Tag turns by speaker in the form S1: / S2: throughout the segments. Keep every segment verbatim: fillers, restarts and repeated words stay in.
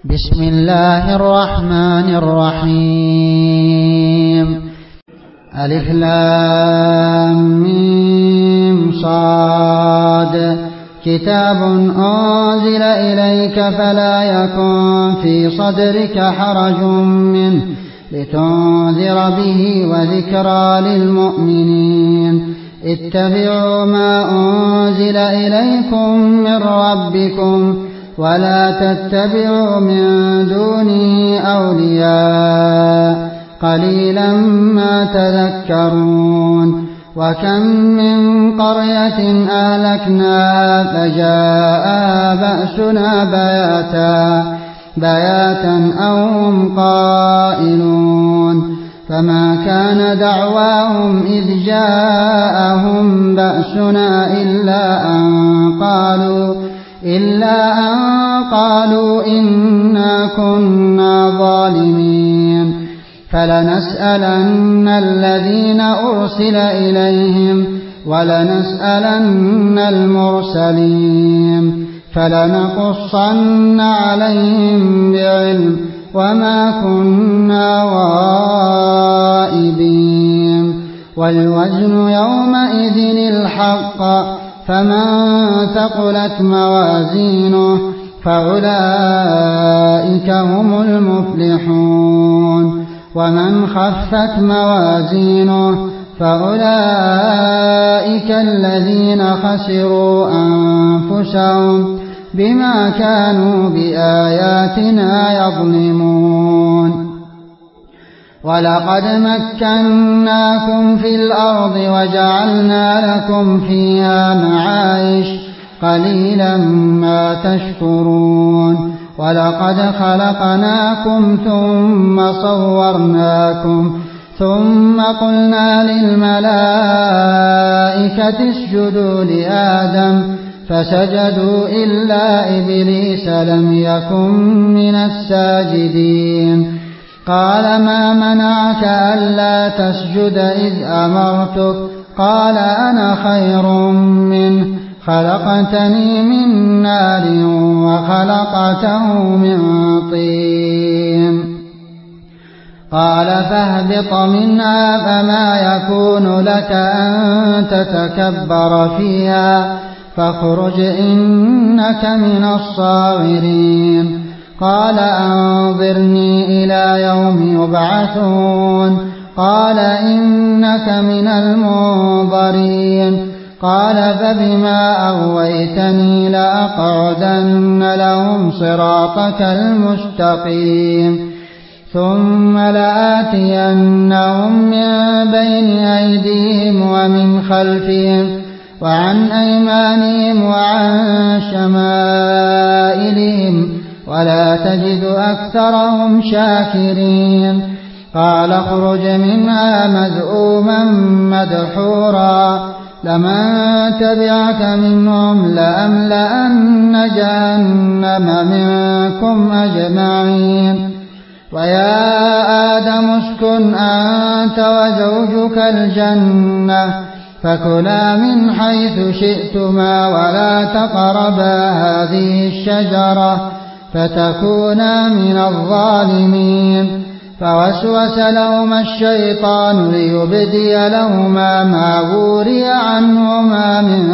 S1: بسم الله الرحمن الرحيم. ألف لام ميم صاد. كتاب أنزل إليك فلا يكن في صدرك حرج منه لتنذر به وذكرى للمؤمنين. اتبعوا ما أنزل إليكم من ربكم ولا تتبعوا من دونه أولياء قليلا ما تذكرون. وكم من قرية أهلكنا فجاءها بأسنا بياتا بياتا أو هم قائلون. فما كان دعواهم إذ جاءهم بأسنا إلا أن قالوا إلا أن قالوا إنا كنا ظالمين. فلنسألن الذين أرسل إليهم ولنسألن المرسلين فلنقصن عليهم بعلم وما كنا غائبين. والوزن يومئذ الحق فمن ثقلت موازينه فأولئك هم المفلحون. ومن خفت موازينه فأولئك الذين خسروا أنفسهم بما كانوا بآياتنا يظلمون. ولقد مكناكم في الأرض وجعلنا لكم فيها معايش قليلا ما تشكرون. ولقد خلقناكم ثم صورناكم ثم قلنا للملائكة اسجدوا لآدم فسجدوا إلا إبليس لم يكن من الساجدين. قال ما منعك ألا تسجد إذ أمرتك قال أنا خير منه خلقتني من نار وخلقته من طين. قال فاهبط منها فما يكون لك أن تتكبر فيها فاخرج إنك من الصاغرين. قال أنظرني إلى يوم يبعثون قال إنك من المنظرين. قال فبما أغويتني لأقعدن لهم صراطك المستقيم ثم لآتينهم من بين أيديهم ومن خلفهم وعن أيمانهم وعن شمائلهم ولا تجد أكثرهم شاكرين. قال اخرج منها مذءوما مدحورا لمن تبعك منهم لأملأن جهنم منكم أجمعين. ويا آدم اسكن أنت وزوجك الجنة فكلا من حيث شئتما ولا تقربا هذه الشجرة فتكونا من الظالمين. فوسوس لهما الشيطان ليبدي لهما ما وري عنهما من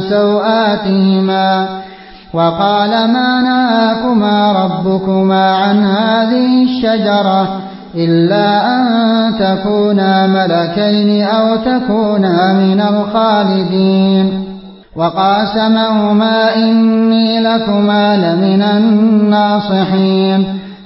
S1: سوآتهما وقال ما نهاكما ربكما عن هذه الشجرة إلا أن تكونا ملكين أو تكونا من الخالدين. وقاسمهما إني لكما لمن الناصحين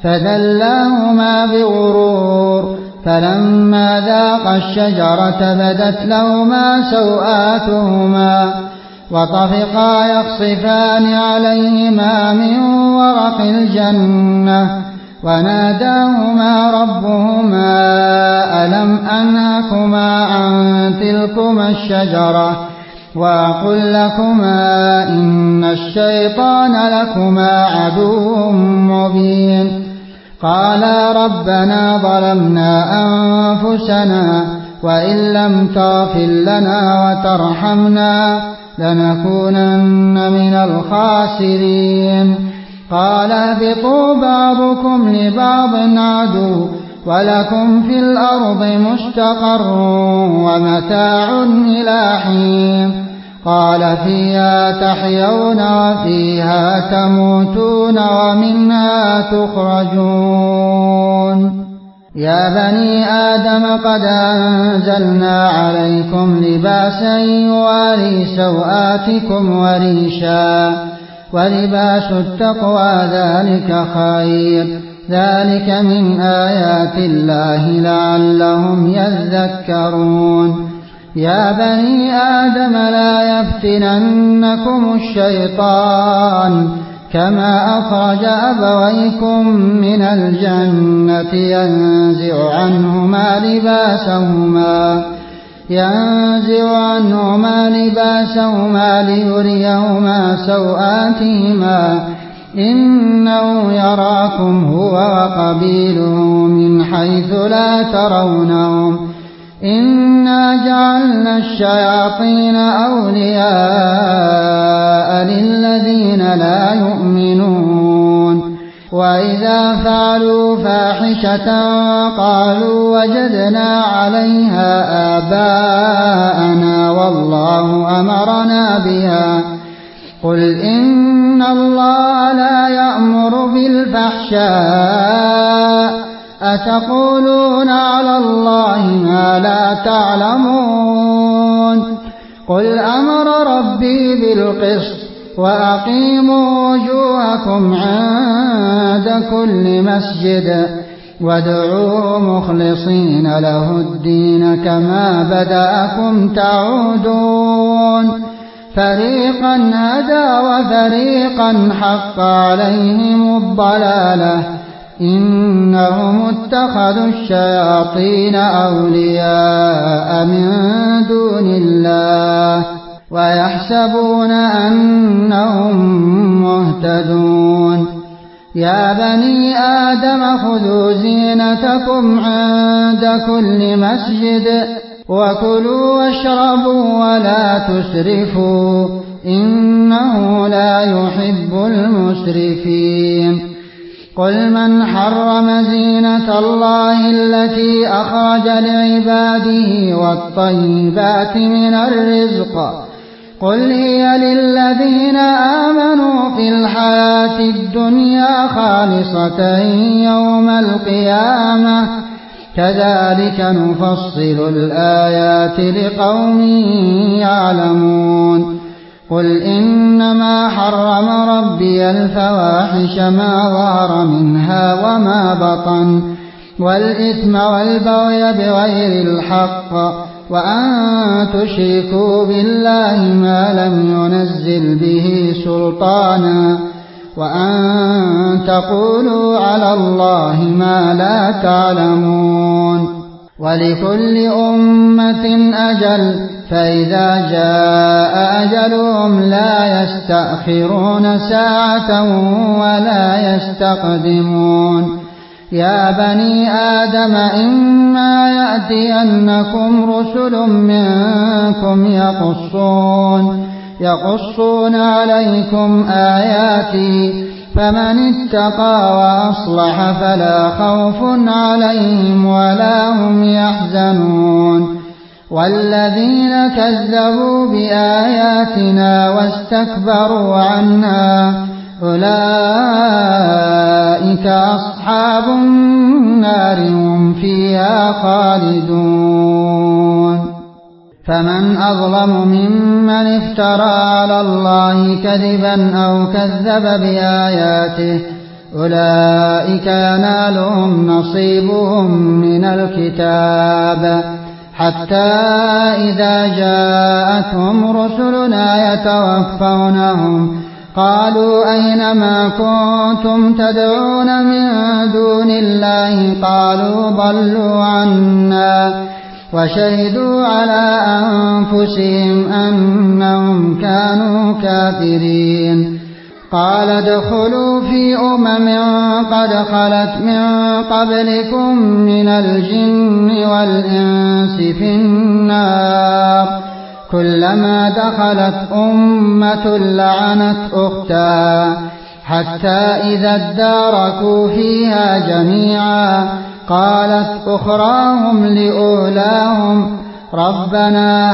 S1: فدلاهما بغرور. فلما ذاقا الشجرة بدت لهما سوآتهما وطفقا يخصفان عليهما من ورق الجنة وناداهما ربهما ألم أنهكما عن تلكما الشجرة وأقل لكما إن الشيطان لكما عدو مبين. قالا ربنا ظلمنا أنفسنا وإن لم تغفر لنا وترحمنا لنكونن من الخاسرين. قال اهبطوا بعضكم لبعض عدو ولكم في الأرض مستقر ومتاع إلى حين قال فيها تحيون وفيها تموتون ومنها تخرجون يا بني آدم قد أنزلنا عليكم لباسا يواري سوآتكم وريشا ولباس التقوى ذلك خير ذلك من آيات الله لعلهم يذكرون يا بني آدم لا يفتننكم الشيطان كما أخرج أبويكم من الجنة ينزع عنهما لباسهما ينزع عنهما لباسهما ليريهما سوآتهما إنه يراكم هو وقبيله من حيث لا ترونهم إنا جعلنا الشياطين أولياء للذين لا يؤمنون وإذا فعلوا فاحشة قالوا وجدنا عليها آباءنا والله أمرنا بها قل إن الله لا يأمر بالفحشاء أتقولون على الله ما لا تعلمون قل أمر ربي بالقسط وأقيموا وجوهكم عند كل مسجد وادعوا مخلصين له الدين كما بدأكم تعودون فريقا هدى وفريقا حق عليهم الضلالة إنهم اتخذوا الشياطين أولياء من دون الله ويحسبون أنهم مهتدون يا بني آدم خذوا زينتكم عند كل مسجد وكلوا واشربوا ولا تسرفوا إنه لا يحب المسرفين قل من حرم زينة الله التي أخرج لعباده والطيبات من الرزق قل هي للذين آمنوا في الحياة الدنيا خالصة يوم القيامة كذلك نفصل الآيات لقوم يعلمون قل إنما حرم ربي الفواحش ما ظهر منها وما بطن والإثم والبغي بغير الحق وأن تشركوا بالله ما لم ينزل به سلطانا وأن تقولوا على الله ما لا تعلمون ولكل أمة أجل فإذا جاء أجلهم لا يستأخرون ساعة ولا يستقدمون يا بني آدم إما يأتينكم رسل منكم يقصون يقصون عليكم آياتي فمن اتقى وأصلح فلا خوف عليهم ولا هم يحزنون والذين كذبوا بآياتنا واستكبروا عنها أولئك أصحاب النار هم فيها خالدون فمن أظلم ممن افترى على الله كذبا أو كذب بآياته أولئك ينالهم نصيبهم من الكتاب حتى إذا جاءتهم رسلنا يتوفونهم قالوا أين ما كنتم تدعون من دون الله قالوا ضلوا عنا وشهدوا على أنفسهم أنهم كانوا كافرين قال ادخلوا في أمم قد خلت من قبلكم من الجن والإنس في النار كلما دخلت أمة لعنت أختها حتى إذا اداركوا فيها جميعا قالت أخراهم لأولاهم ربنا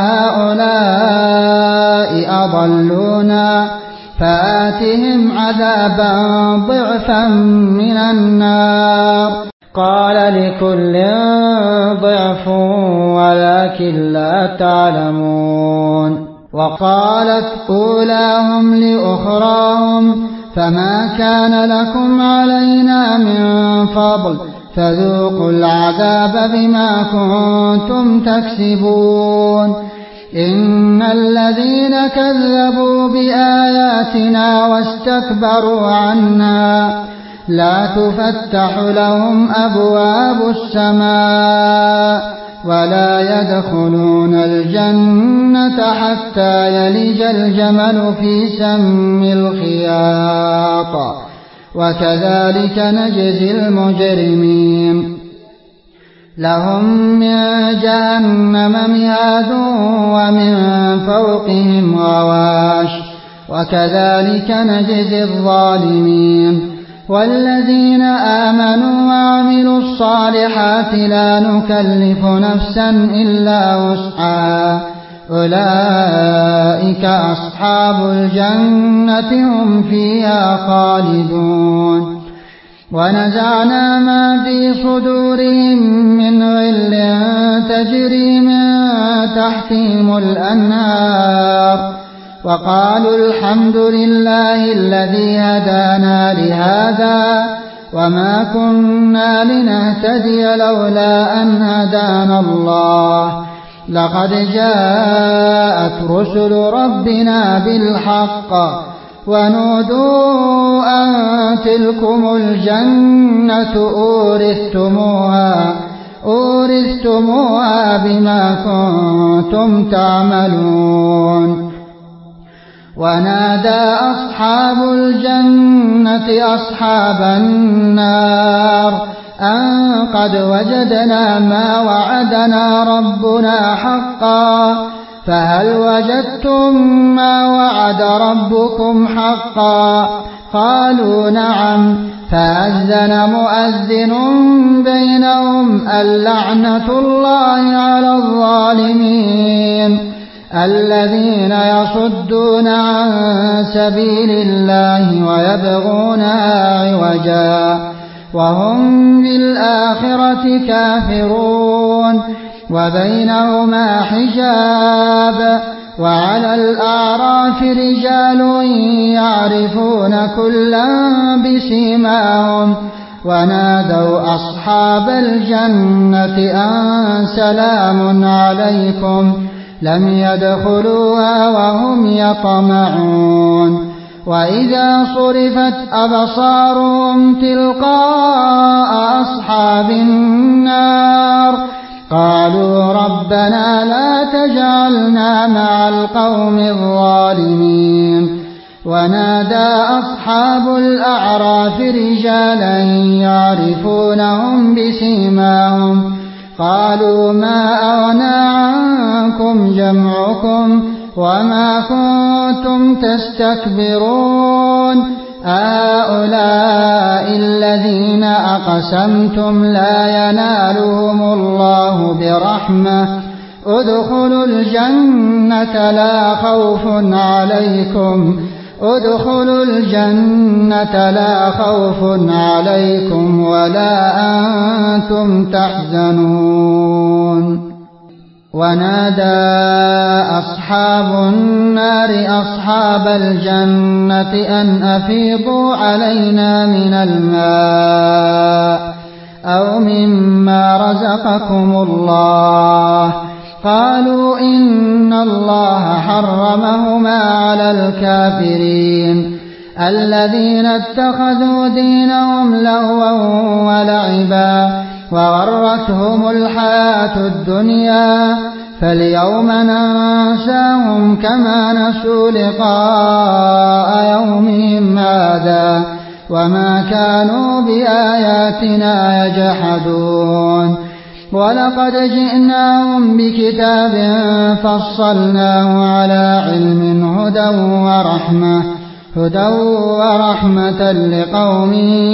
S1: هؤلاء أضلونا فآتهم عذابا ضعفا من النار قال لكل ضعف ولكن لا تعلمون وقالت أولاهم لأخراهم فما كان لكم علينا من فضل فذوقوا العذاب بما كنتم تكسبون إن الذين كذبوا بآياتنا واستكبروا عنها لا تفتح لهم أبواب السماء ولا يدخلون الجنة حتى يلج الجمل في سم الخياط وكذلك نجزي المجرمين لهم من جهنم مهاد ومن فوقهم غواش وكذلك نجزي الظالمين والذين آمنوا وعملوا الصالحات لا نكلف نفسا إلا وسعها أولئك أصحاب الجنة هم فيها خالدون ونزعنا ما في صدورهم من غل تجري من تحتهم الأنهار وقالوا الحمد لله الذي هدانا لهذا وما كنا لنهتدي لولا أن هدانا الله لقد جاءت رسل ربنا بالحق ونودوا أن تلكم الجنة أورثتموها أورثتموها بما كنتم تعملون ونادى أصحاب الجنة أصحاب النار أن قد وجدنا ما وعدنا ربنا حقا فهل وجدتم ما وعد ربكم حقا قالوا نعم فأذن مؤذن بينهم اللعنة الله على الظالمين الذين يصدون عن سبيل الله ويبغونها عوجا وهم بالآخرة كافرون وبينهما حجاب وعلى الأعراف رجال يعرفون كلا بسيماهم ونادوا أصحاب الجنة أن سلام عليكم لم يدخلوها وهم يطمعون وإذا صرفت أبصارهم تلقاء أصحاب النار قالوا ربنا لا تجعلنا مع القوم الظالمين ونادى أصحاب الأعراف رجالا يعرفونهم بسيماهم قالوا ما أغنى عنكم جمعكم وما كنتم تستكبرون هؤلاء الذين أقسمتم لا ينالهم الله برحمة ادخلوا الجنة لا خوف عليكم ادخلوا الجنة لا خوف عليكم ولا أنتم تحزنون ونادى أصحاب النار أصحاب الجنة أن أفيضوا علينا من الماء أو مما رزقكم الله قالوا إن الله حرمهما على الكافرين الذين اتخذوا دينهم لهوا ولعبا وغرتهم الحياة الدنيا فاليوم ننساهم كما نسوا لقاء يومهم هذا وما كانوا بآياتنا يجحدون ولقد جئناهم بكتاب فصلناه على علم هدى ورحمة هدى ورحمة لقوم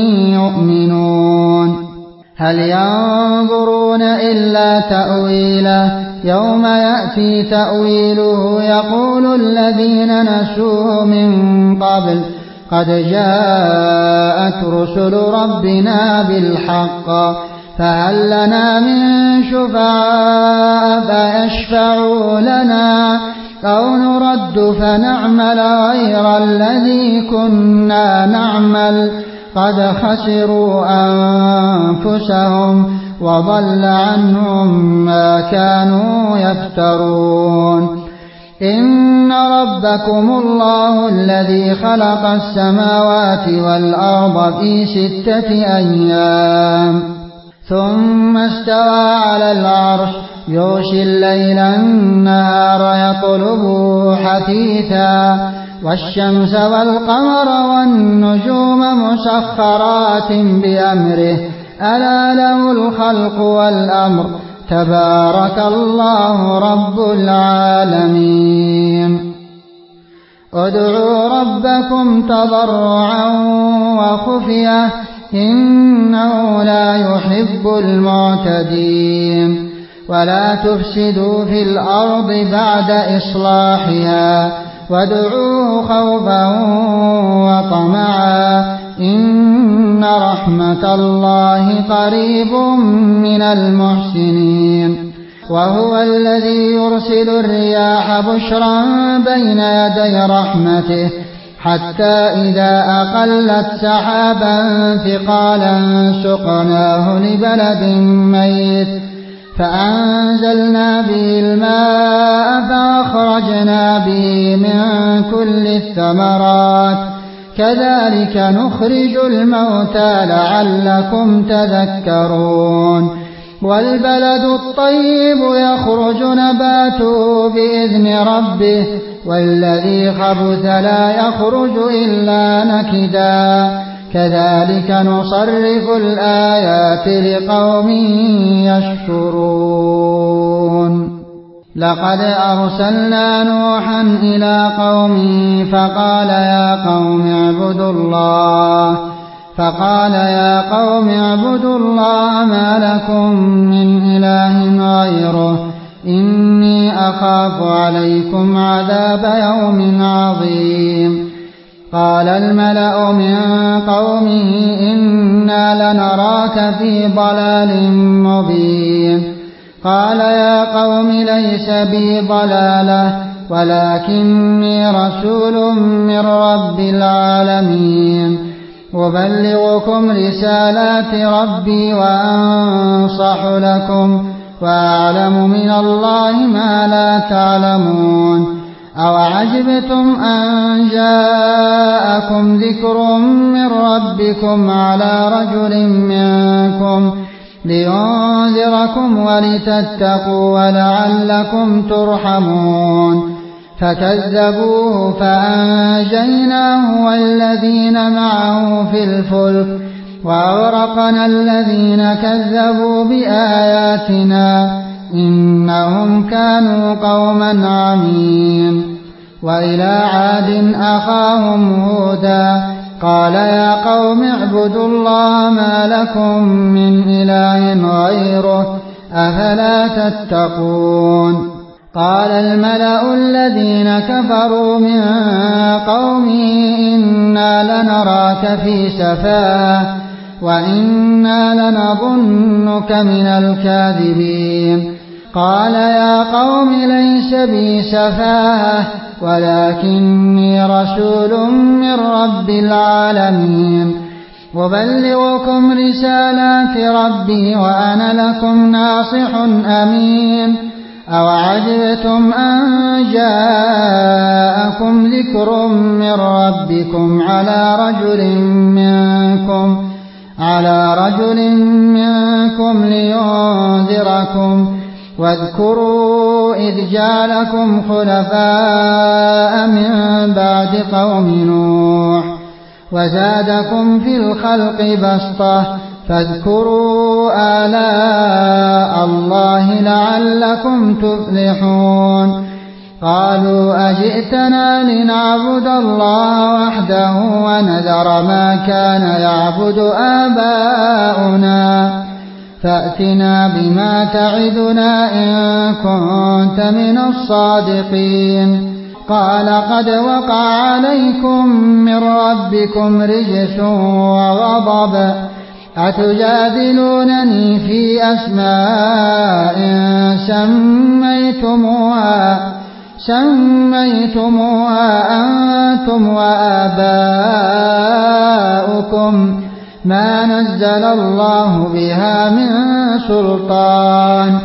S1: يؤمنون هل ينظرون إلا تأويله يوم يأتي تأويله يقول الذين نسوه من قبل قد جاءت رسل ربنا بالحق فهل لنا من شفعاء فيشفعوا لنا أو نرد فنعمل غير الذي كنا نعمل قد خسروا أنفسهم وضل عنهم ما كانوا يفترون إن ربكم الله الذي خلق السماوات والأرض في ستة أيام ثم استوى على العرش يغشي الليل النهار يطلبه حثيثا والشمس والقمر والنجوم مسخرات بأمره ألا له الخلق والأمر تبارك الله رب العالمين ادعوا ربكم تضرعا وخفية إنه لا يحب المعتدين ولا تفسدوا في الأرض بعد إصلاحها وادعوه خوفا وطمعا إن رحمة الله قريب من المحسنين وهو الذي يرسل الرياح بشرا بين يدي رحمته حتى إذا أقلت سحابا ثقالا سقناه لبلد ميت فأنزلنا به الماء فأخرجنا به من كل الثمرات كذلك نخرج الموتى لعلكم تذكرون والبلد الطيب يخرج نباته بإذن ربه والذي خبث لا يخرج إلا نكدا كذلك نصرف الآيات لقوم يشكرون لقد أرسلنا نوحا إلى قومه فقال يا قوم اعبدوا الله فقال يا قوم اعبدوا الله ما لكم من إله غيره إني أخاف عليكم عذاب يوم عظيم قال الملأ من قومه إنا لنراك في ضلال مبين قال يا قوم ليس بي ضلالة ولكني رسول من رب العالمين أبلغكم رسالات ربي وأنصح لكم وأعلم من الله ما لا تعلمون أوعجبتم أن جاءكم ذكر من ربكم على رجل منكم لينذركم ولتتقوا ولعلكم ترحمون فكذبوه فأنجيناه والذين معه في الفلك وأغرقنا الذين كذبوا بآياتنا إنهم كانوا قوما عمين وإلى عاد أخاهم هودا قال يا قوم اعبدوا الله ما لكم من إله غيره أفلا تتقون قال الملأ الذين كفروا من قومه إنا لنراك في سفاهة وإنا لنظنك من الكاذبين قال يا قوم ليس بي سفاهة ولكني رسول من رب العالمين أبلغكم رسالات ربي وأنا لكم ناصح أمين أوعجبتم أن جاءكم ذكر من ربكم على رجل منكم على رجل منكم لينذركم واذكروا إذ جعلكم خلفاء من بعد قوم نوح وزادكم في الخلق بسطة فاذكروا آلاء الله لعلكم تفلحون قالوا أجئتنا لنعبد الله وحده ونذر ما كان يعبد آباؤنا فأتنا بما تعدنا إن كنت من الصادقين قال قد وقع عليكم من ربكم رجس وغضب أتجادلونني في أسماء سميتموها سميتموها أنتم وآباؤكم ما نزل الله بها من سلطان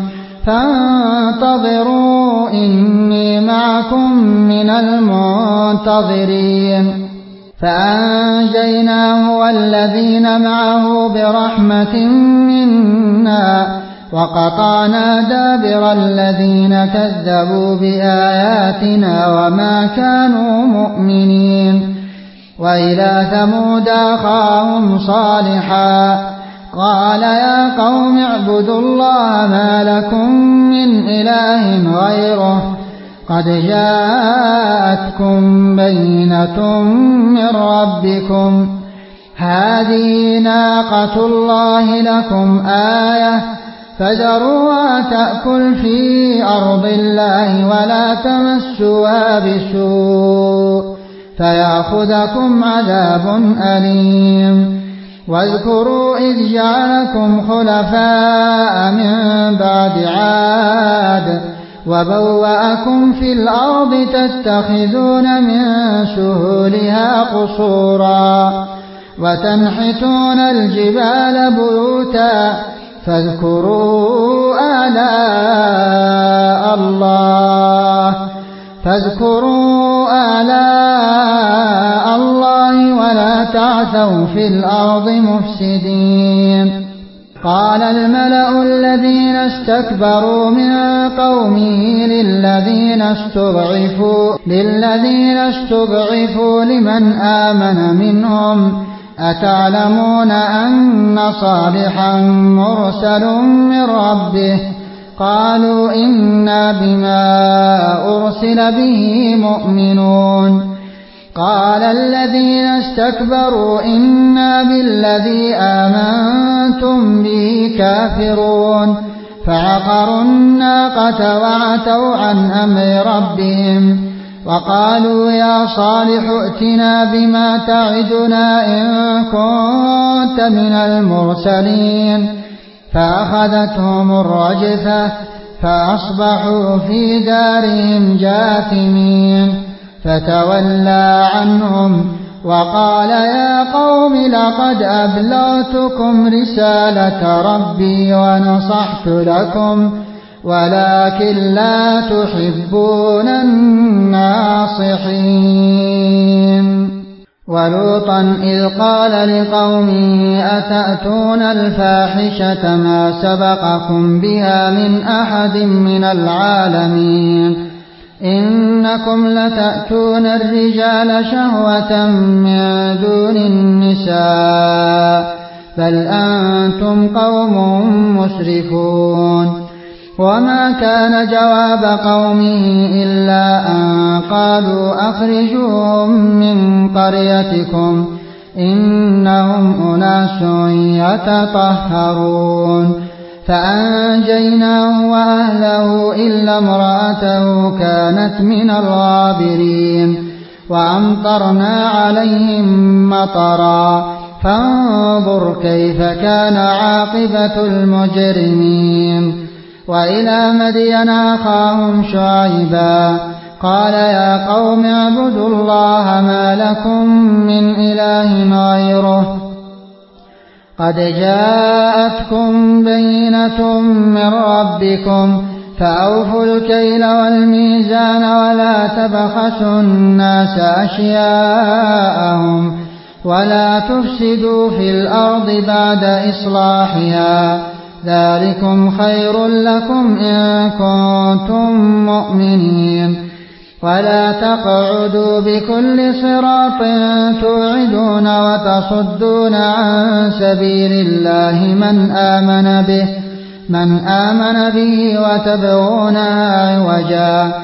S1: فانتظروا إني معكم من المنتظرين فأنجيناه والذين معه برحمة منا وقطعنا دابر الذين كذبوا بآياتنا وما كانوا مؤمنين وإلى ثمود أخاهم صالحا قال يا قوم اعبدوا الله ما لكم من إله غيره قد جاءتكم بينة من ربكم هذه ناقة الله لكم آية فذروها تأكل في أرض الله ولا تمسوها بسوء فيأخذكم عذاب أليم واذكروا إذ جعلكم خلفاء من بعد عاد وبوأكم في الأرض تتخذون من سهولها قصورا وتنحتون الجبال بيوتا فاذكروا آلاء الله فاذكروا آلاء الله ولا تعثوا في الأرض مفسدين قال الملأ الذين استكبروا من قومه للذين استضعفوا للذين استضعفوا لمن آمن منهم أتعلمون أن صالحا مرسل من ربه قالوا إنا بما أرسل به مؤمنون قال الذين استكبروا إنا بالذي آمنتم به كافرون فعقروا الناقة وعتوا عن أمر ربهم وقالوا يا صالح ائتنا بما تعدنا إن كنت من المرسلين فأخذتهم الرجفة فأصبحوا في دارهم جاثمين فتولى عنهم وقال يا قوم لقد أبلغتكم رسالة ربي ونصحت لكم ولكن لا تحبون الناصحين ولوطا إذ قال لقومه أتأتون الفاحشة ما سبقكم بها من أحد من العالمين إنكم لتأتون الرجال شهوة من دون النساء بل أنتم قوم مسرفون وما كان جواب قومه إلا أن قالوا أخرجوهم من قريتكم إنهم أناس يتطهرون فأنجيناه وأهله إلا امرأته كانت من الغابرين وأمطرنا عليهم مطرا فانظر كيف كان عاقبة المجرمين وإلى مدين أخاهم شعيبا قال يا قوم اعبدوا الله ما لكم من إله غيره قد جاءتكم بينة من ربكم فأوفوا الكيل والميزان ولا تبخسوا الناس أشياءهم ولا تفسدوا في الأرض بعد إصلاحها ذلكم خير لكم إن كنتم مؤمنين ولا تقعدوا بكل صراط توعدون وتصدون عن سبيل الله من آمن به من آمن به وتبغونها عوجا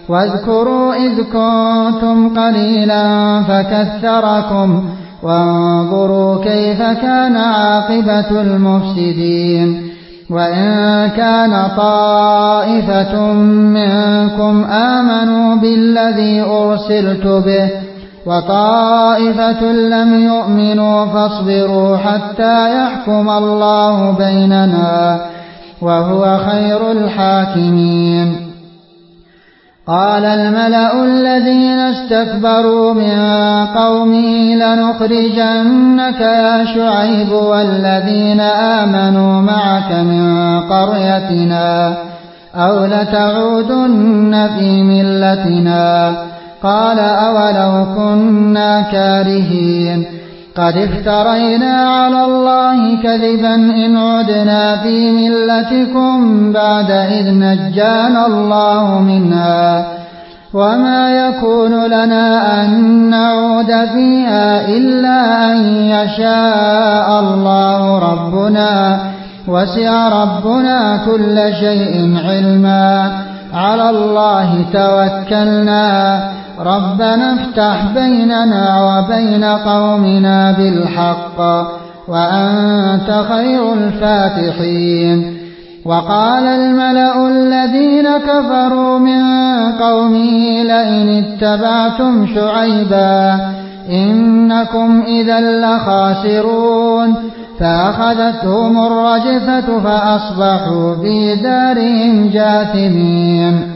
S1: واذكروا إذ كنتم قليلا فكثركم وانظروا كيف كان عاقبة المفسدين وإن كان طائفة منكم آمنوا بالذي أرسلت به وطائفة لم يؤمنوا فاصبروا حتى يحكم الله بيننا وهو خير الحاكمين. قال الملأ الذين استكبروا من قومه لنخرجنك يا شعيب والذين آمنوا معك من قريتنا أو لتعودن في ملتنا. قال أولو كنا كارهين قد افترينا على الله كذبا إن عدنا في ملتكم بعد إذ نجانا الله منها وما يكون لنا أن نعود فيها إلا أن يشاء الله ربنا وسع ربنا كل شيء علما على الله توكلنا ربنا افتح بيننا وبين قومنا بالحق وأنت خير الفاتحين. وقال الملأ الذين كفروا من قومه لئن اتبعتم شعيبا إنكم إذا لخاسرون فأخذتهم الرجفة فأصبحوا في دارهم جاثمين.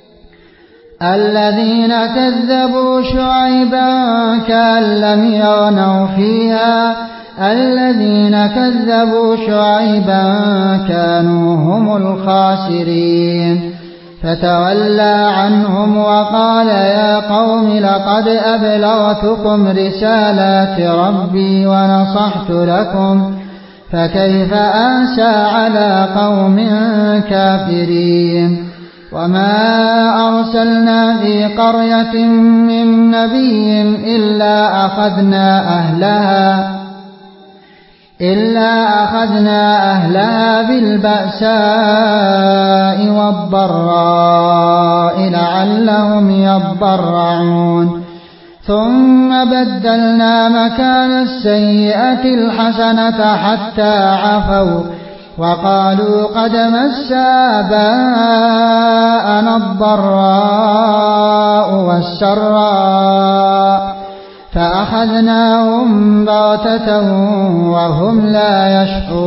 S1: الذين كذبوا شعيبا كأن لم يغنوا فيها الذين كذبوا شعيبا كانوا هم الخاسرين. فتولى عنهم وقال يا قوم لقد أبلغتكم رسالات ربي ونصحت لكم فكيف آسى على قوم كافرين. وما أرسلنا في قرية من نبي إلا أخذنا أهلها إلا أخذنا أهلها بالبأساء والضراء لعلهم يضرعون ثم بدلنا مكان السيئة الحسنة حتى عفوا وقالوا قد مس آباءنا الضراء والسراء فأخذناهم بغتة وهم لا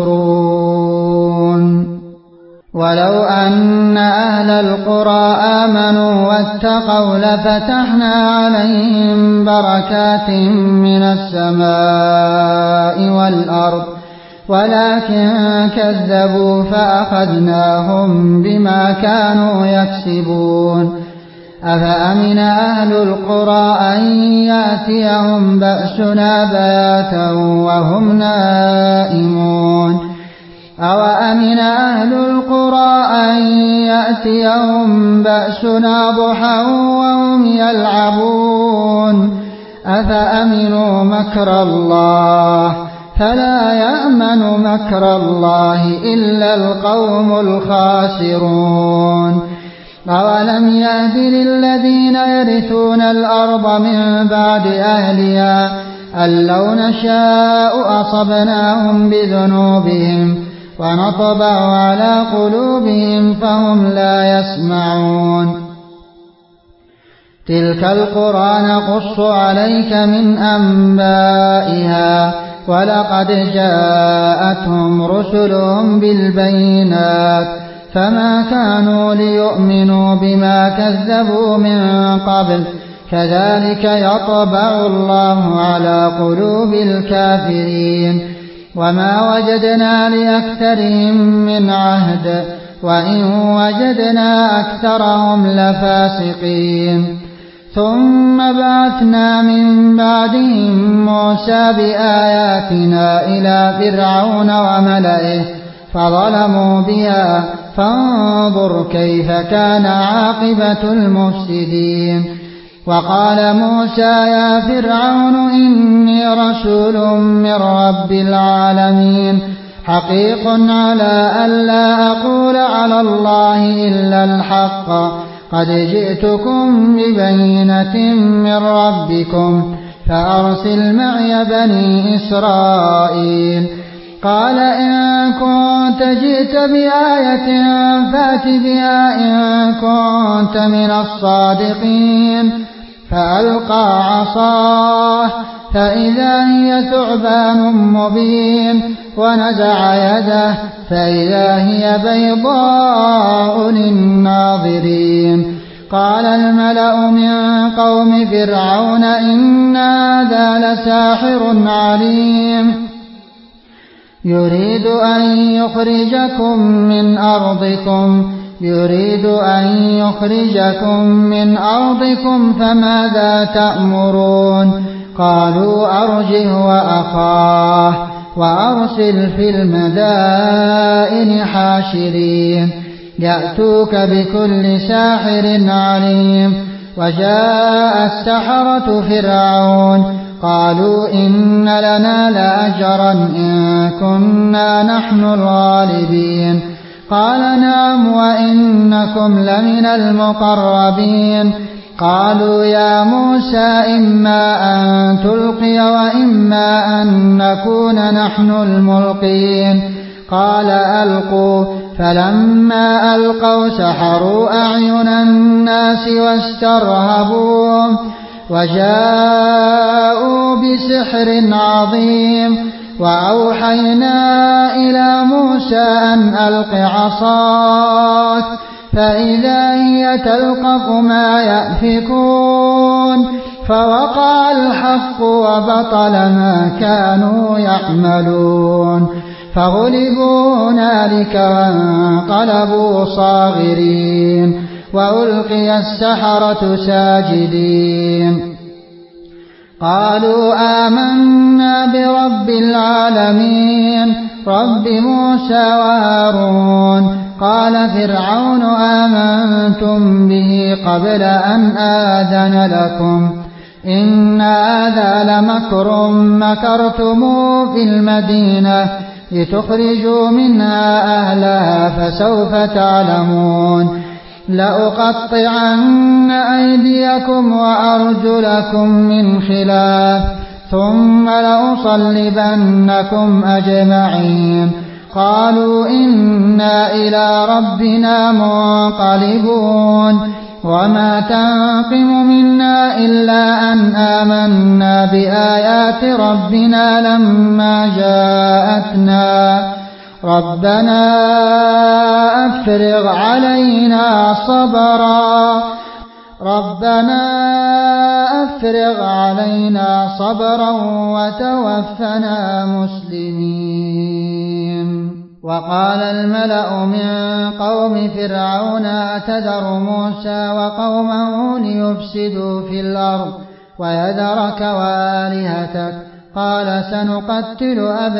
S1: يشعرون. ولو أن أهل القرى آمنوا واتقوا لفتحنا عليهم بركات من السماء والأرض ولكن كذبوا فأخذناهم بما كانوا يكسبون. أفأمن أهل القرى أن يأتيهم بأسنا بياتا وهم نائمون أو أمن أهل القرى أن يأتيهم بأسنا ضحى وهم يلعبون أفأمنوا مكر الله فلا يأمن مكر الله إلا القوم الخاسرون. أولم يهد للذين يرثون الأرض من بعد أهلها أن لو نشاء أصبناهم بذنوبهم ونطبع على قلوبهم فهم لا يسمعون. تلك القرى نقص عليك من أنبائها ولقد جاءتهم رسلهم بالبينات فما كانوا ليؤمنوا بما كذبوا من قبل كذلك يطبع الله على قلوب الكافرين. وما وجدنا لأكثرهم من عهد وإن وجدنا أكثرهم لفاسقين. ثم بعثنا من بعدهم موسى بآياتنا إلى فرعون وملئه فظلموا بها فانظر كيف كان عاقبة المفسدين. وقال موسى يا فرعون إني رسول من رب العالمين حقيق على ألا أقول على الله إلا الحق قد جئتكم ببينة من ربكم فأرسل معي بني إسرائيل. قال إن كنت جئت بآية فأت بها إن كنت من الصادقين. فألقى عصاه فإذا هي ثعبان مبين ونزع يده فإذا هي بيضاء للناظرين. قال الملأ من قوم فرعون إن هذا لساحر عليم يريد أن يخرجكم من أرضكم يريد أن يخرجكم من أرضكم فماذا تأمرون؟ قالوا أرجه وأخاه وأرسل في المدائن حاشرين يأتوك بكل ساحر عليم. وجاء السحرة فرعون قالوا إن لنا لأجرا إن كنا نحن الغالبين. قال نعم وإنكم لمن المقربين. قالوا يا موسى إما أن تلقي وإما أن نكون نحن الملقين. قال ألقوا. فلما ألقوا سحروا أعين الناس واسترهبوهم وجاءوا بسحر عظيم. وأوحينا إلى موسى أن ألق عصاك فإذا هي تلقف ما يأفكون. فوقع الحق وبطل ما كانوا يعملون فغلبوا هنالك وانقلبوا صاغرين وألقي السحرة ساجدين. قالوا آمنا برب العالمين رب موسى وهارون. قال فرعون آمنتم به قبل أن آذن لكم إن هذا لمكر مكرتموه في المدينة لتخرجوا منها أهلها فسوف تعلمون. لأقطعن أيديكم وأرجلكم من خلاف ثم لأصلبنكم أجمعين. قالوا إنا إلى ربنا منقلبون. وما تنقم منا إلا أن آمنا بآيات ربنا لما جاءتنا ربنا أفرغ علينا صبرا ربنا أفرغ علينا صبرا وتوفنا مسلمين. وقال الملأ من قوم فرعون أتذر موسى وقومه ليفسدوا في الأرض ويذرك وآلهتك قال سنقتل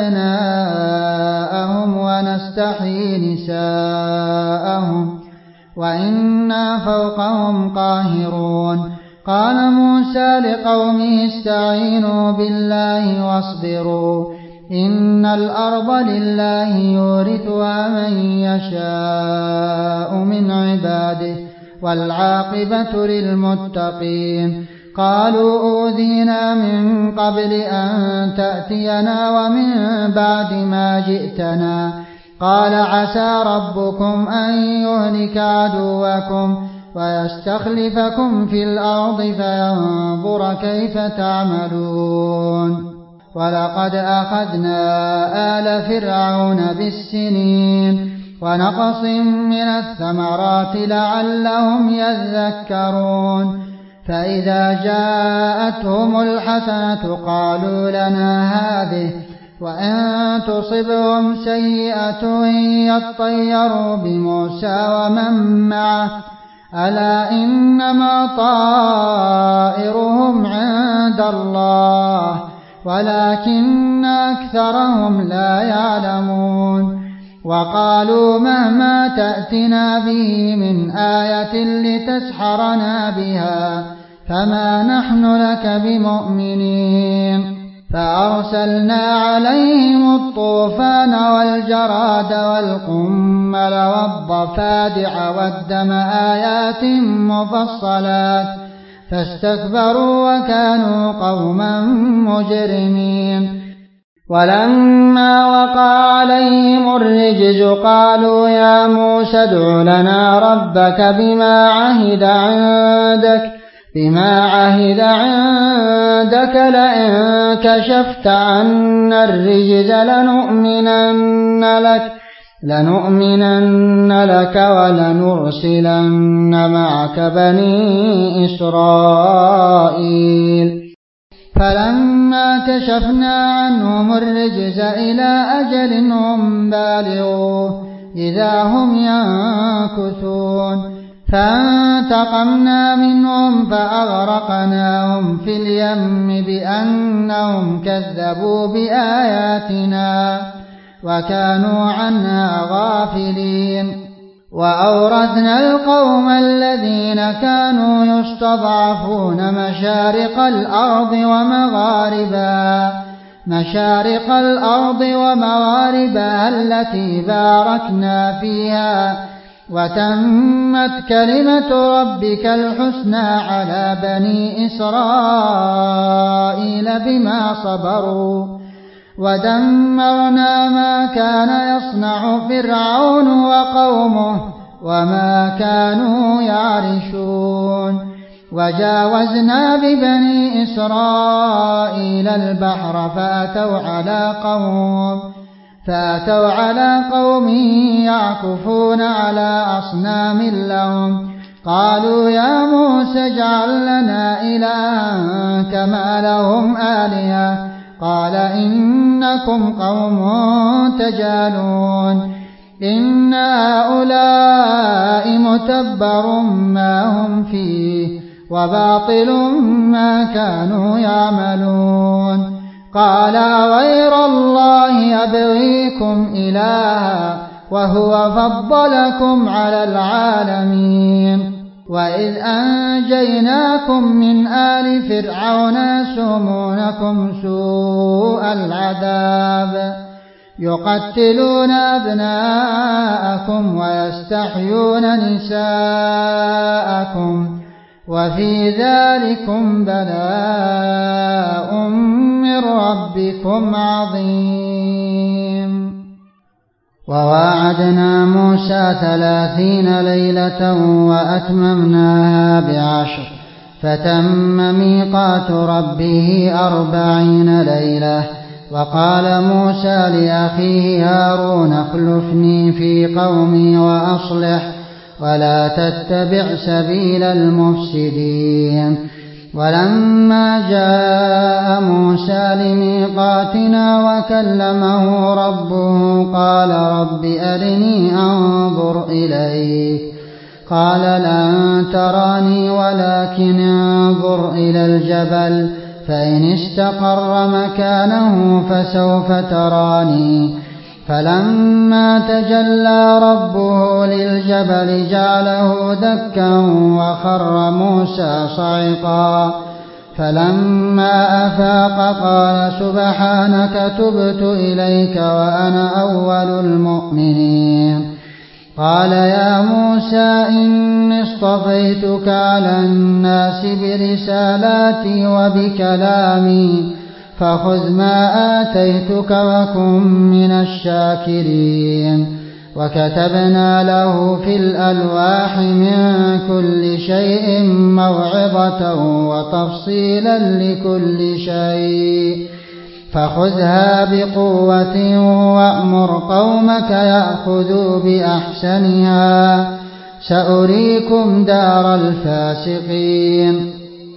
S1: أبناءهم ونستحيي نساءهم وإنا فوقهم قاهرون. قال موسى لقومه استعينوا بالله واصبروا إن الأرض لله يورثها من يشاء من عباده والعاقبة للمتقين. قالوا أوذينا من قبل أن تأتينا ومن بعد ما جئتنا. قال عسى ربكم أن يهلك عدوكم ويستخلفكم في الأرض فينظر كيف تعملون. ولقد أخذنا آل فرعون بالسنين ونقص من الثمرات لعلهم يذكرون. فإذا جاءتهم الحسنة قالوا لنا هذه وإن تصبهم سيئة يطيروا بموسى ومن معه ألا إنما طائرهم عند الله ولكن أكثرهم لا يعلمون. وقالوا مهما تأتنا به من آية لتسحرنا بها فما نحن لك بمؤمنين. فأرسلنا عليهم الطوفان والجراد والقمل والضفادع والدم آيات مفصلات فاستكبروا وكانوا قوما مجرمين. ولما وقع عليهم الرجز قالوا يا موسى ادع لنا ربك بما عهد عندك بما عهد عندك لئن كشفت عنا الرجز لنؤمنن لك لنؤمنن لك ولنرسلن معك بني إسرائيل. فلما كشفنا عنهم الرجز إلى أجل هم بالغوه إذا هم ينكثون فانتقمنا منهم فأغرقناهم في اليم بأنهم كذبوا بآياتنا وكانوا عنها غافلين. وأورثنا القوم الذين كانوا يستضعفون مشارق الأرض ومغاربها مشارق الأرض ومغاربها التي باركنا فيها وتمت كلمة ربك الحسنى على بني إسرائيل بما صبروا ودمرنا ما كان يصنع فرعون وقومه وما كانوا يعرشون. وجاوزنا ببني إسرائيل البحر فأتوا على قوم فأتوا على قوم يعكفون على أصنام لهم قالوا يا موسى اجعل لنا إلها كما لهم آلهة قال إنكم قوم تجهلون إن هؤلاء متبر ما هم فيه وباطل ما كانوا يعملون. قال غير الله أبغيكم إلها وهو فضلكم على العالمين. وإذ أنجيناكم من آل فرعون يسومونكم سوء العذاب يقتلون أبناءكم ويستحيون نساءكم وفي ذلكم بلاء من ربكم عظيم. وواعدنا موسى ثلاثين ليلة وأتممناها بعشر فتم ميقات ربه أربعين ليلة. وقال موسى لأخيه هارون اخلفني في قومي وأصلح ولا تتبع سبيل المفسدين. ولما جاء موسى لميقاتنا وكلمه ربه قال رب أرني أنظر إليك قال لن تراني ولكن انظر إلى الجبل فإن استقر مكانه فسوف تراني. فلما تجلى ربه للجبل جعله دكا وخر موسى صعقا. فلما أفاق قال سبحانك تبت إليك وأنا أول المؤمنين. قال يا موسى إني اصطفيتك على الناس برسالاتي وبكلامي فخذ ما آتيتك وكن من الشاكرين. وكتبنا له في الألواح من كل شيء موعظة وتفصيلا لكل شيء فخذها بقوة وأمر قومك يأخذوا بأحسنها سأريكم دار الفاسقين.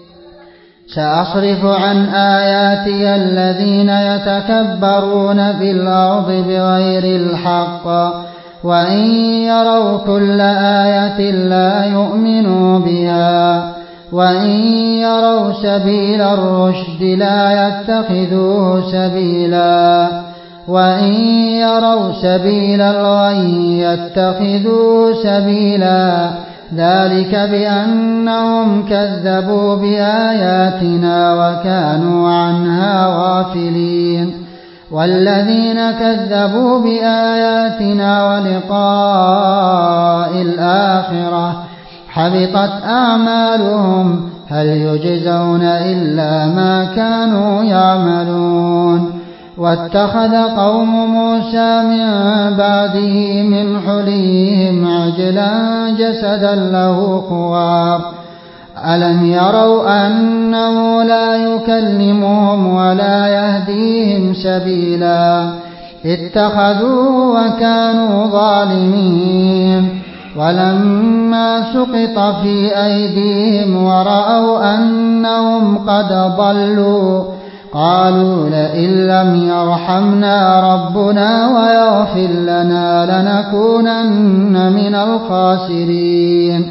S1: سأصرف عن آياتي الذين يتكبرون في الأرض بغير الحق وإن يروا كل آية لا يؤمنوا بها وإن يروا سبيل الرشد لا يتخذوه سبيلا وإن يروا سبيل الغي يتخذوه سبيلا ذلك بأنهم كذبوا بآياتنا وكانوا عنها غافلين والذين كذبوا بآياتنا ولقاء الآخرة حبطت أعمالهم هل يجزون إلا ما كانوا يعملون واتخذ قوم موسى من بعده من حليهم عجلا جسدا له خوار ألم يروا أنه لا يكلمهم ولا يهديهم سبيلا اتخذوه وكانوا ظالمين ولما سقط في أيديهم ورأوا أنهم قد ضلوا قالوا لئن لم يرحمنا ربنا ويغفر لنا لنكونن من الخاسرين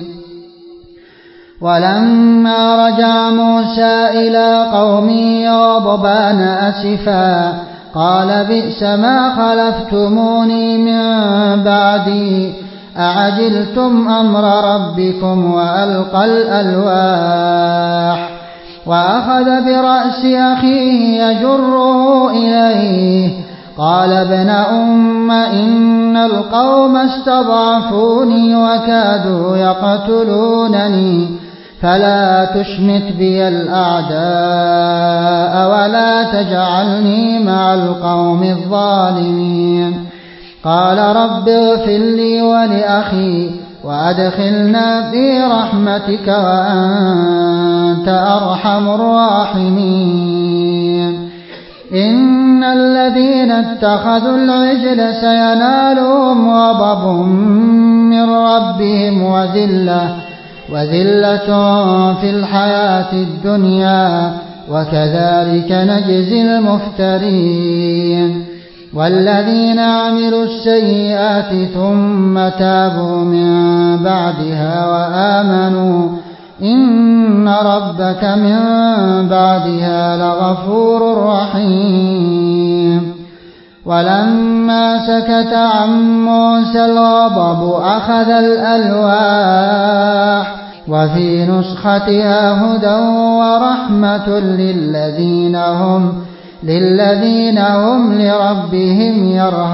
S1: ولما رجع موسى إلى قومه غضبان أسفا قال بئس ما خلفتموني من بعدي أعجلتم أمر ربكم وألقى الألواح وأخذ برأس أخيه يجره إليه قال ابن أم إن القوم استضعفوني وكادوا يقتلونني فلا تشمت بي الأعداء ولا تجعلني مع القوم الظالمين قال رب اغفر لي ولأخي وأدخلنا في رحمتك وأنت أرحم الراحمين إن الذين اتخذوا العجل سينالهم غضب من ربهم وذلة وذلة في الحياة الدنيا وكذلك نجزي المفترين والذين عملوا السيئات ثم تابوا من بعدها وآمنوا إن ربك من بعدها لغفور رحيم ولما سكت عن موسى الغضب أخذ الألواح وفي نسختها هدى ورحمة للذين هم للذين هم لربهم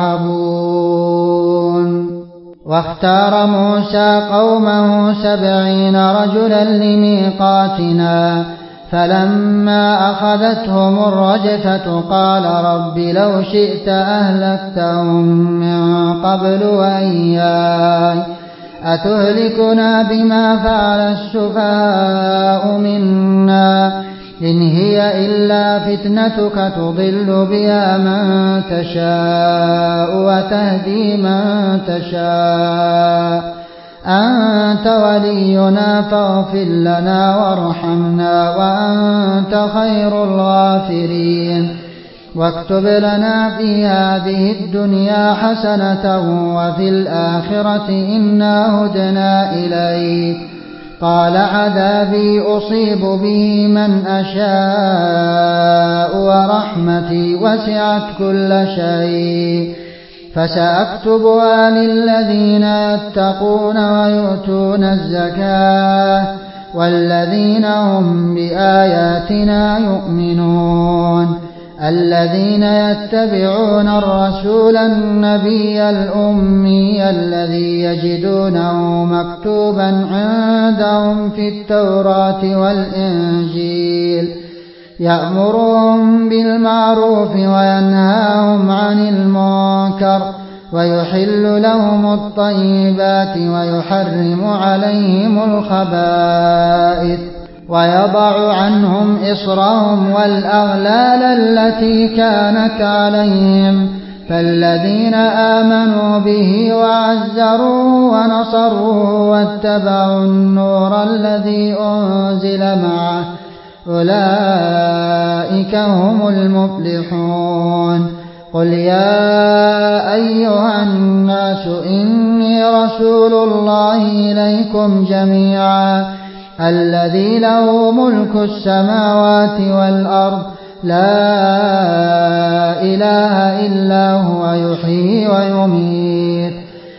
S1: يرهبون واختار موسى قومه سبعين رجلا لميقاتنا فلما أخذتهم الرجفة قال رب لو شئت أهلكتهم من قبل وإياي أتهلكنا بما فعل السفهاء منا إن هي إلا فتنتك تضل بها من تشاء وتهدي من تشاء أنت ولينا فاغفر لنا وارحمنا وأنت خير الغافرين واكتب لنا في هذه الدنيا حسنة وفي الآخرة إنا هدنا إليك قال عذابي أصيب به من أشاء ورحمتي وسعت كل شيء فسأكتبها للذين يتقون ويؤتون الزكاة والذين هم بآياتنا يؤمنون الذين يتبعون الرسول النبي الأمي الذي يجدونه مكتوبا عندهم في التوراة والإنجيل يأمرهم بالمعروف وينهاهم عن المنكر ويحل لهم الطيبات ويحرم عليهم الخبائث ويضع عنهم إصرهم والأغلال التي كانت عليهم فالذين آمنوا به وعزروه ونصروه واتبعوا النور الذي أنزل معه أولئك هم المفلحون قل يا أيها الناس إني رسول الله إليكم جميعا الذي له ملك السماوات والأرض لا إله إلا هو يحيي ويميت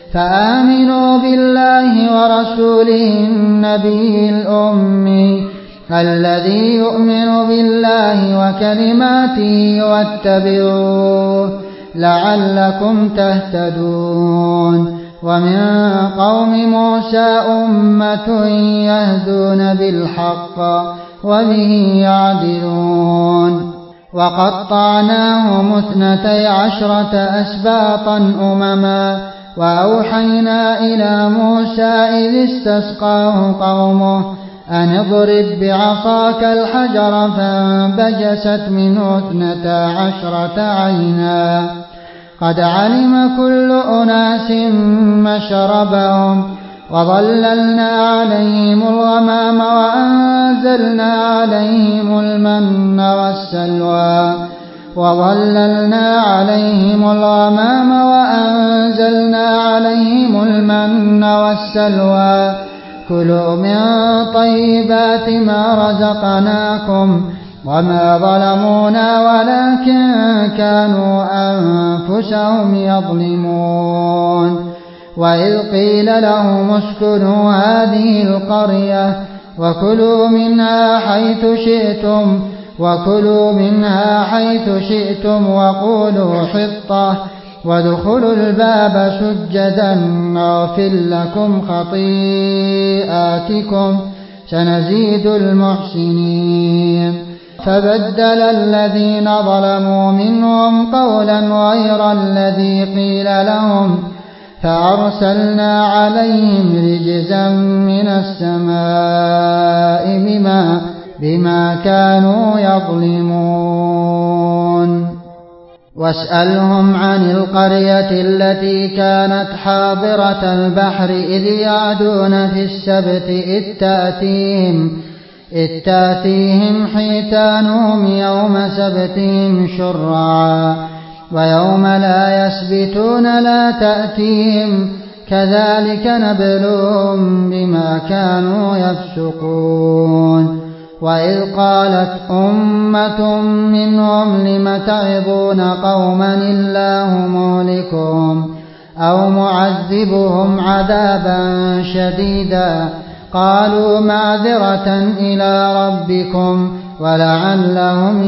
S1: فآمنوا بالله ورسوله النبي الأمي الذي يؤمن بالله وكلماته واتبعوه لعلكم تهتدون. ومن قوم موسى أمة يهدون بالحق وبه يعدلون. وقطعناهم اثنتي عشرة أسباطا أمما وأوحينا إلى موسى إذ استسقاه قومه أن اضرب بعصاك الحجر فانبجست منه اثنتا عشرة عينا قد علم كل أناس مشربهم وظللنا عليهم الغمام وأنزلنا عليهم المن والسلوى وظللنا عليهم الغمام وأنزلنا عليهم المن والسلوى كلوا من طيبات ما رزقناكم وما ظلمونا ولكن كانوا أنفسهم يظلمون. وإذ قيل لهم اسكنوا هذه القرية وكلوا منها حيث شئتم وكلوا منها حيث شئتم وقولوا حطة وادخلوا الباب سجدا نغفر لكم خطيئاتكم سنزيد المحسنين. فبدل الذين ظلموا منهم قولا غير الذي قيل لهم فأرسلنا عليهم رجزا من السماء بما, بما كانوا يظلمون. واسألهم عن القرية التي كانت حاضرة البحر إذ يعدون في السبت إذ تأتيهم, إذ تأتيهم حيتانهم يوم سبتهم شرعا ويوم لا يسبتون لا تأتيهم كذلك نبلوهم بما كانوا يفسقون. وإذ قالت أمة منهم لم تعظون قوما الله مهلكهم أو معذبهم عذابا شديدا قالوا معذرة إلى ربكم ولعلهم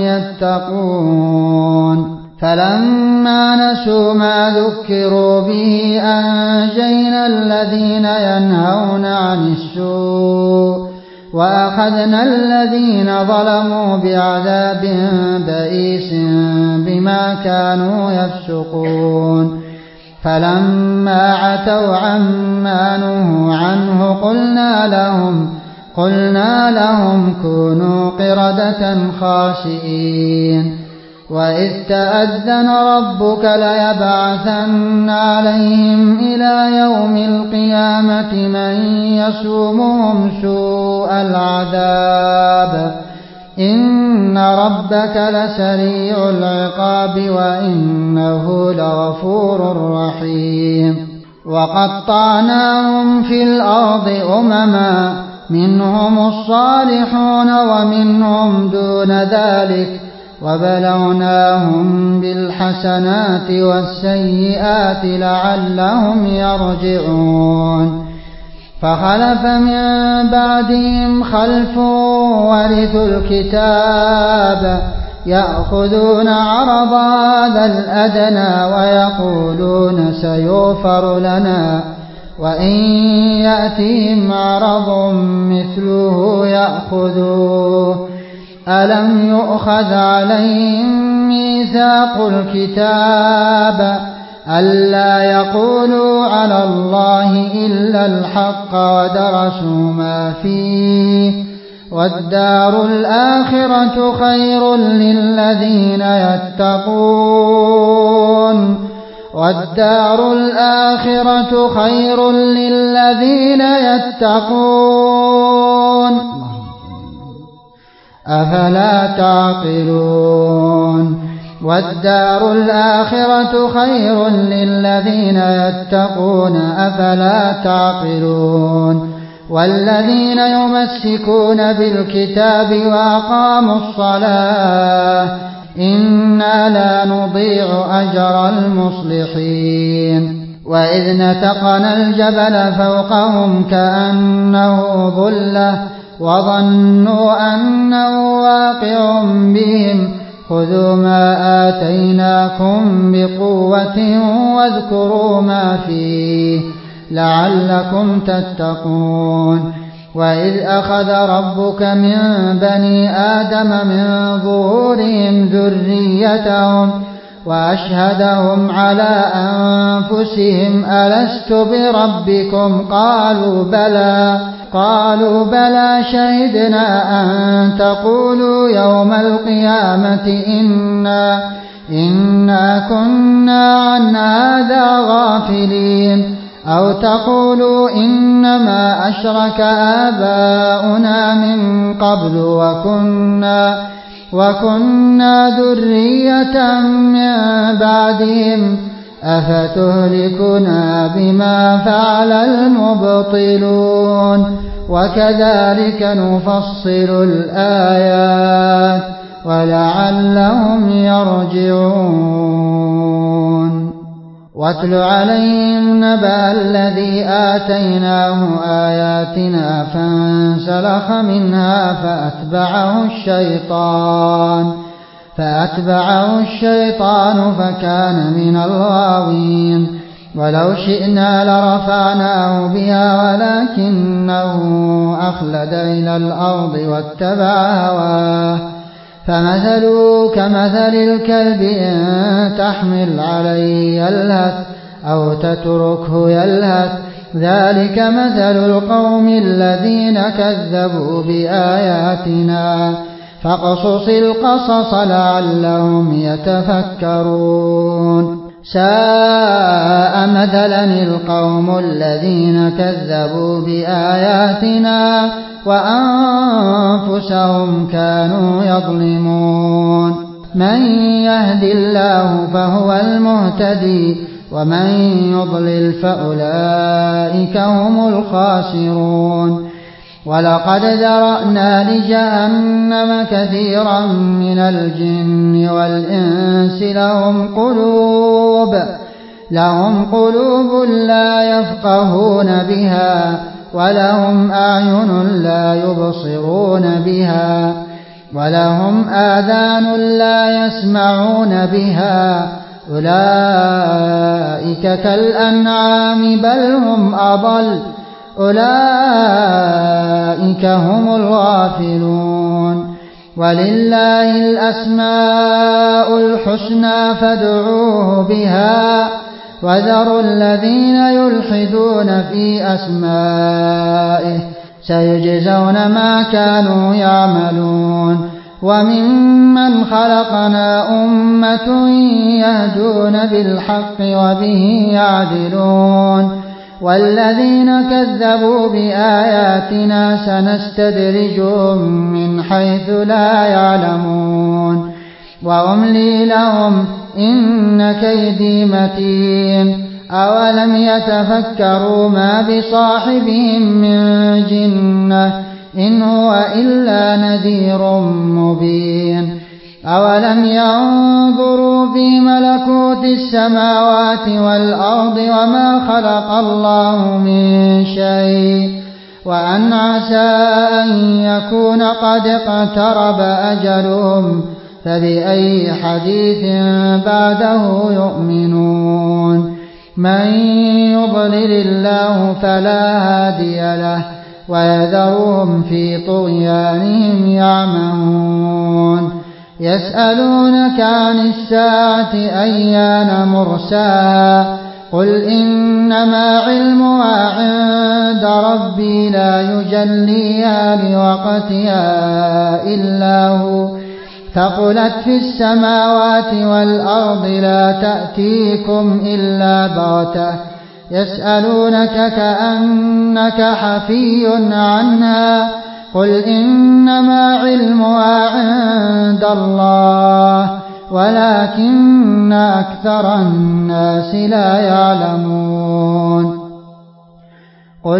S1: يتقون. فلما نسوا ما ذكروا به أنجينا الذين ينهون عن السوء وأخذنا الذين ظلموا بعذاب بئيس بما كانوا يفسقون. فلما عتوا عما نهوا عنه قلنا لهم قلنا لهم كونوا قردة خاسئين. وإذ تأذن ربك ليبعثن عليهم إلى يوم القيامة من يسومهم سوء العذاب إن ربك لسريع العقاب وإنه لغفور رحيم. وقطعناهم في الأرض أمما منهم الصالحون ومنهم دون ذلك وبلوناهم بالحسنات والسيئات لعلهم يرجعون. فخلف من بعدهم خلف ورثوا الكتاب يأخذون عرض هذا الأدنى ويقولون سيغفر لنا وإن يأتهم عرض مثله يأخذوه ألم يؤخذ عليهم ميثاق الكتاب ألا يقولوا على الله إلا الحق ودرسوا ما فيه والدار الآخرة خير للذين يتقون والدار الآخرة خير للذين يتقون أفلا تعقلون. والدار الآخرة خير للذين يتقون أفلا تعقلون. والذين يمسكون بالكتاب وأقاموا الصلاة إنا لا نضيع أجر المصلحين. وإذ نتقنا الجبل فوقهم كأنه ظلة وظنوا أنه واقع بهم خذوا ما آتيناكم بقوة واذكروا ما فيه لعلكم تتقون. وإذ أخذ ربك من بني آدم من ظهورهم ذريتهم وأشهدهم على أنفسهم ألست بربكم قالوا بلى قالوا بلى شهدنا أن تقولوا يوم القيامة إنا, إنا كنا عن هذا غافلين أو تقولوا إنما أشرك آباؤنا من قبل وكنا, وكنا ذرية من بعدهم أفتهلكنا بما فعل المبطلون وكذلك نفصل الآيات ولعلهم يرجعون. واتل عليهم نبأ الذي آتيناه آياتنا فانسلخ منها فأتبعه الشيطان فأتبعه الشيطان فكان من الغاوين. ولو شئنا لرفعناه بها ولكنه أخلد إلى الأرض واتبع هواه فمثله كمثل الكلب إن تحمل عليه يلهث أو تتركه يلهث ذلك مثل القوم الذين كذبوا بآياتنا فاقصص القصص لعلهم يتفكرون. ساء مثلا القوم الذين كذبوا بآياتنا وأنفسهم كانوا يظلمون. من يهد الله فهو المهتدي ومن يضلل فأولئك هم الخاسرون. ولقد ذرأنا لجهنم كثيرا من الجن والإنس لهم قلوب لهم قلوب لا يفقهون بها ولهم أعين لا يبصرون بها ولهم آذان لا يسمعون بها أولئك كالأنعام بل هم أضل أولئك هم الغافلون. ولله الأسماء الحسنى فادعوه بها وذروا الذين يلحدون في أسمائه سيجزون ما كانوا يعملون. وممن خلقنا أمة يهدون بالحق وبه يعدلون. والذين كذبوا بآياتنا سنستدرجهم من حيث لا يعلمون وأملي لهم إن كيدي متين. أولم يتفكروا ما بصاحبهم من جنة إن هو إلا نذير مبين. أولم ينظروا في ملكوت السماوات والأرض وما خلق الله من شيء وأن عسى أن يكون قد اقترب أجلهم فبأي حديث بعده يؤمنون. من يضلل الله فلا هادي له ويذرهم في طغيانهم يعمهون. يسألونك عن الساعة أيان مرساها قل إنما علمها عند ربي لا يجليها لوقتها إلا هو ثقلت في السماوات والأرض لا تأتيكم إلا بغتة يسألونك كأنك حفي عنها قل إنما علمها عند الله ولكن أكثر الناس لا يعلمون. قل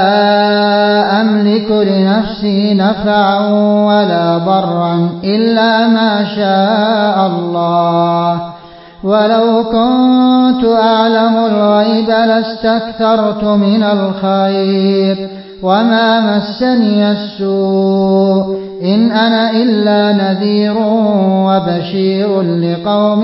S1: لا أملك لنفسي نفعا ولا ضرا إلا ما شاء الله ولو كنت أعلم الغيب لاستكثرت من الخير وما مسني السوء إن أنا إلا نذير وبشير لقوم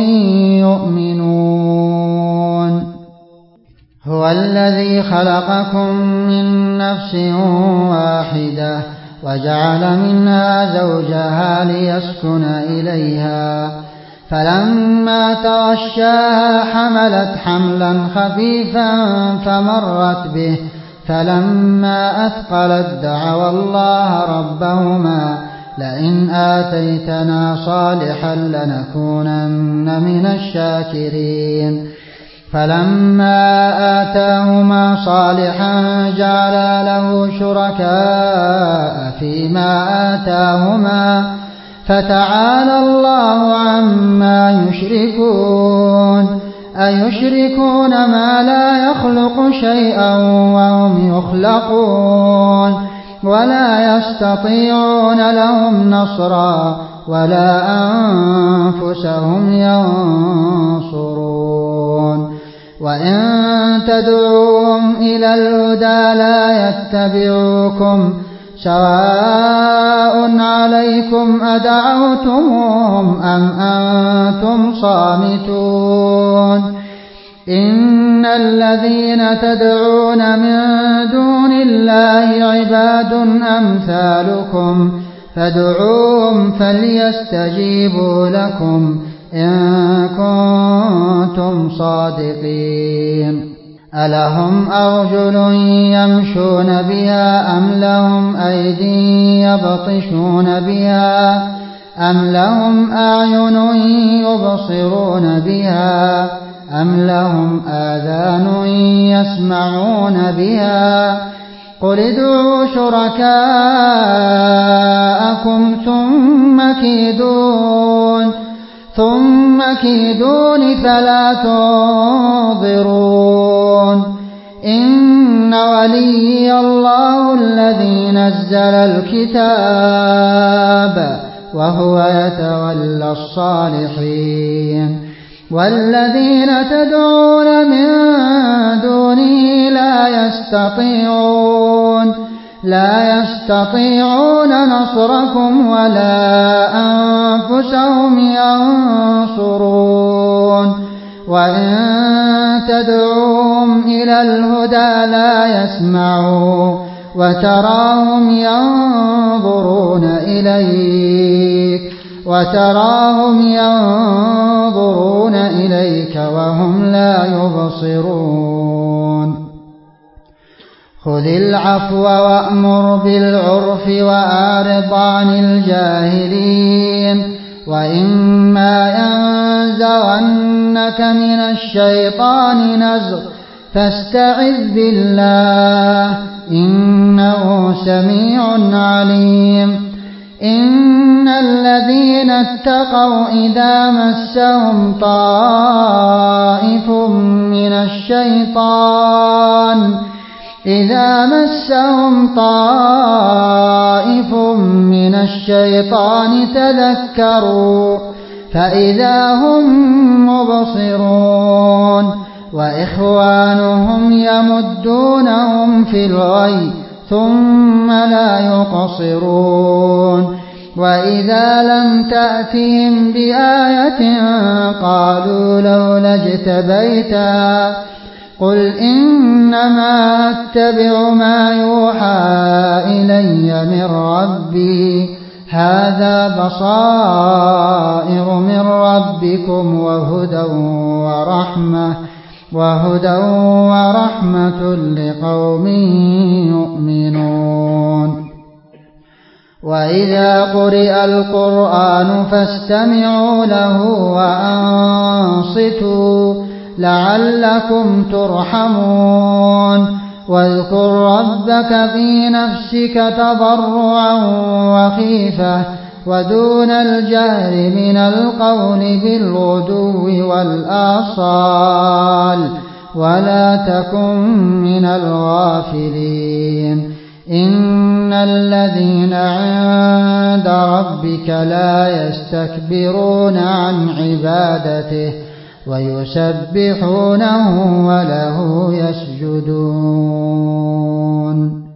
S1: يؤمنون هو الذي خلقكم من نفس واحدة وجعل منها زوجها ليسكن إليها فلما تغشاها حملت حملا خفيفا فمرت به فلما أثقلت دعوا الله ربهما لئن آتيتنا صالحا لنكونن من الشاكرين فلما آتاهما صالحا جعلا له شركاء فيما آتاهما فتعالى الله عما يشركون أيشركون ما لا يخلق شيئا وهم يخلقون ولا يستطيعون لهم نصرا ولا أنفسهم ينصرون وإن تدعوهم إلى الهدى لا يتبعوكم سواء عليكم أدعوتموهم أم أنتم صامتون إن الذين تدعون من دون الله عباد أمثالكم فادعوهم فليستجيبوا لكم إن كنتم صادقين ألهم أرجل يمشون بها أم لهم أيدي يبطشون بها أم لهم أعين يبصرون بها أم لهم آذان يسمعون بها قل ادعوا شركاءكم ثم كيدون ثم كيدون فلا تنظرون إن وليي الله الذي نزل الكتاب وهو يتولى الصالحين والذين تدعون من دونه لا يستطيعون لا يستطيعون نصركم ولا أنفسهم ينصرون وإن تدعوهم إلى الهدى لا يسمعوا وتراهم ينظرون إليك وتراهم ينظرون إليك وهم لا يبصرون خذ العفو وأمر بالعرف وأعرض عن الجاهلين وإما ينزغنك من الشيطان نزغ فاستعذ بالله إنه سميع عليم إن الذين اتقوا إذا مسهم طائف من الشيطان إذا مسهم طائف من الشيطان تذكروا فإذا هم مبصرون وإخوانهم يمدونهم في الغي ثم لا يقصرون وإذا لم تأتهم بآية قالوا لولا اجتبيتها قل إنما أتبع ما يوحى إلي من ربي هذا بصائر من ربكم وهدى ورحمة وهدى ورحمة لقوم يؤمنون وإذا قرئ القرآن فاستمعوا له وأنصتوا لعلكم ترحمون واذكر ربك في نفسك تضرعا وخيفة ودون الجهر من القول بالغدو والآصال ولا تكن من الغافلين إن الذين عند ربك لا يستكبرون عن عبادته ويسبحونه وله يسجدون